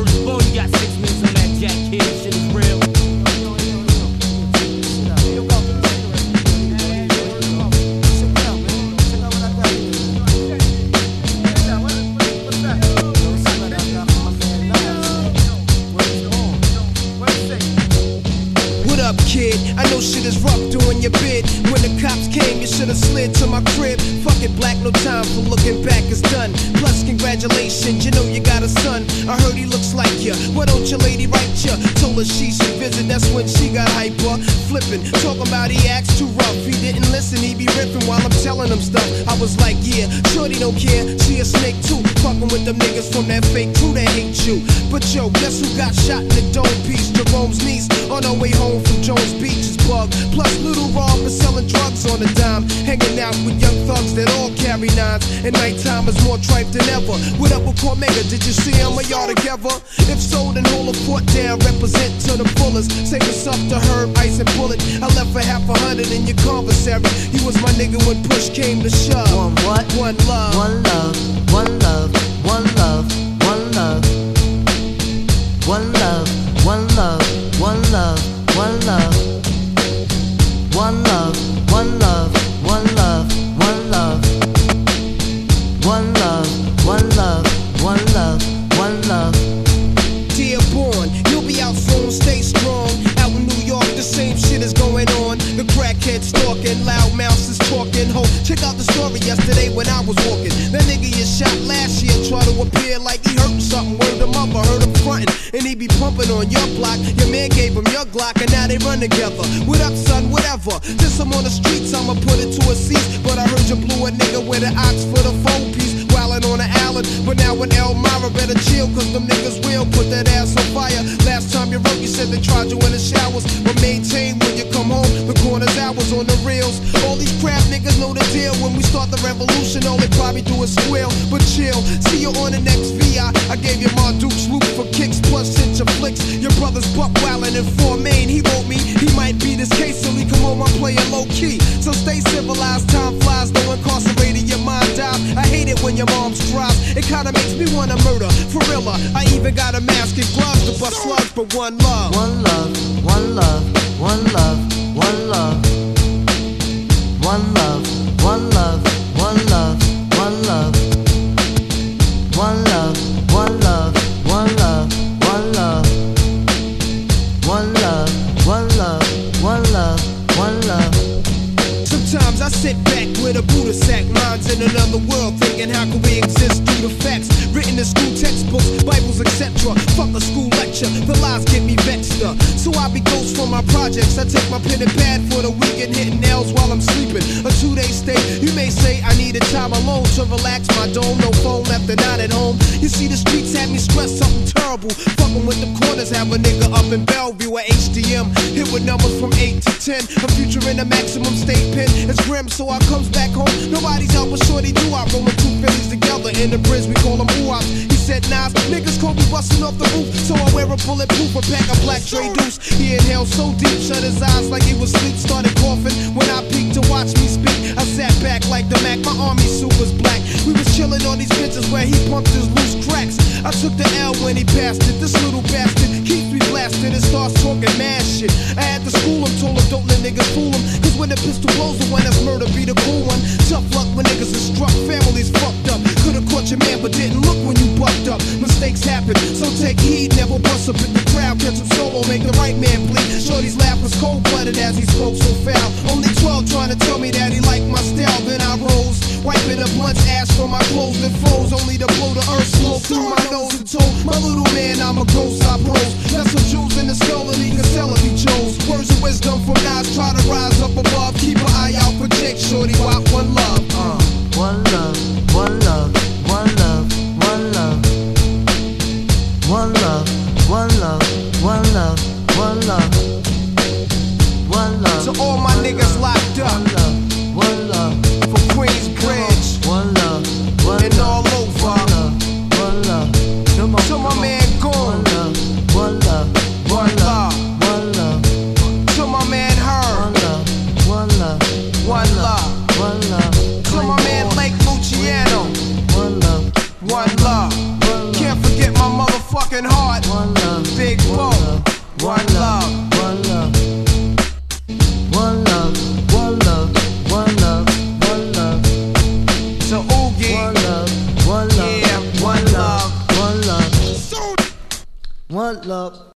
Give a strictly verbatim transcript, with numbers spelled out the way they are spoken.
First of all, you got six minutes on that jack kid. Shit is real. Kid, I know shit is rough doing your bid. When the cops came, you should've slid to my crib. Fuck it, black, no time for looking back, it's done. Plus, congratulations, you know you got a son. I heard he looks like you. Why don't your lady write you? Told her she should visit, that's when she got hyper. Flipping, talking about he acts too rough. He didn't listen, he be ripping while I'm telling him stuff. I was like, yeah, shorty don't care, she a snake too. Fucking with them niggas from that fake crew that hate you. But yo, guess who got shot in the dome piece? Jerome's niece on her way home from Jones Beach is bug. Plus Little Rob is selling drugs on a dime. Hanging out with young thugs that all carry nines. And nighttime is more tripe than ever. What up with Cormega? Did you see him? Are y'all together? If so, then hold a fort down. Represent to the fullest. Say what's up to Herb, Ice and Bullet. I left for half a hundred in your commissary. You was my nigga when push came to shove. One what? One love. One love. One love. One love. One love. One love. One love. One love. One love. One love, one love, one love, one love. One love, one love, one love, one love. Dearborn, you'll be out soon, stay strong. Out in New York, the same shit is going on. The crackhead stalking, loud mouths is talking. Ho, check out the story yesterday when I was walking. That nigga you shot last year tried to appear like he hurt something. Word him up, I heard him frontin'. And he be pumping on your block. Your man gave him your Glock and now they run together. What up, son, whatever. Since I'm on the streets, I'ma put it to a cease. But I heard you blew a nigga with an ox for the phone piece. Wildin' on the island, but now in Elmira better chill, cause them niggas will put that ass on fire. Last time you wrote, you said they tried you in the showers. But maintain when you come home, the corner's hours on the reels. All these crap niggas know the deal. When we start the revolution, all they probably do is squeal. But chill, see you on the next V I. I gave you Marduke's loop for kicks plus cinch of flicks. Your brother's buck wildin' in Fort Maine. He wrote me, he might be this case, so he come home, I'm playing low key. So stay civilized, time flies, no incarcerated, your mind dies. I hate it when your mom's drives. It kinda makes me wanna murder, for real. I even got a mask and gloves to bust slugs, but one love. One love, one love, one love, one love. One love, one love, one love, one love. One love, one love, one love, one love. One love, one love, one love, one love. Sometimes I sit back with a Buddha sack, minds in another world, thinking how can we exist through the facts written in school textbooks, Bibles, et cetera. Fuck a school lecture, the lies get me vexed up. So I be ghost for my projects. I take my pen and pad for the weekend, hitting nails while I'm sleeping. A two-day stay, you may say I needed time alone to relax my dome. No phone left and not at home. You see the streets had me stressed, something terrible. Fucking with the corners, have a nigga up in Bellevue at H D M. Hit with numbers from eight to ten. A future in a maximum state pen. It's grim, so I comes back home. Nobody's helping shorty do. I rollin' two Phillies together in the bridge, we call them ooh-ops. He said, nah, niggas call me bustin' off the roof. So I wear a bulletproof, a pack of black Dre Deuce. He inhaled so deep, shut his eyes like he was asleep. Started coughing when I peeked to watch me speak. I sat back like the Mac, my army suit was black. We was chillin' on these benches where he pumped his loose cracks. I took the L when he passed it. This little bastard keeps me blasted and starts talking mad shit. I had to school him, told him don't let niggas fool him. Cause when the pistol blows the one that's murder be the cool one. Tough luck when niggas are struck, families fucked up. Could've caught your man but didn't look when you bucked up. Mistakes happen, so take heed, never bust up in the crowd. Catch him solo, make the right man bleed. Shorty's laugh was cold-blooded as he spoke so foul. Only twelve trying to tell me that he liked my style. Then I rose, wiping up blunt's ash from my clothes and froze. Only to blow the earth slow through my nose and told my little man I'm a ghost, I pose. That's some jewels in the skull and he can sell if he chose. Words of wisdom from Nas, try to rise up above. Keep an eye out for Jake, shorty, walk one love. Uh, one love, one love, one love, one love. One love, one love, one love, one love. One love. To all my niggas locked up. One love, one love. For Queensbridge. One love, one and all over. One love, one love. Come on. To my man Goon. One love, one love, one love. One love. To my man Herb. One love, one love. One love. One love. To my man Lake Luciano. One love. One love. Can't forget my motherfucker. fucking heart. One love, Big one Bo, love, one love. one love, one love, one love, one love, one love. To Oogie, One love, one love, yeah, one love. one love, one love.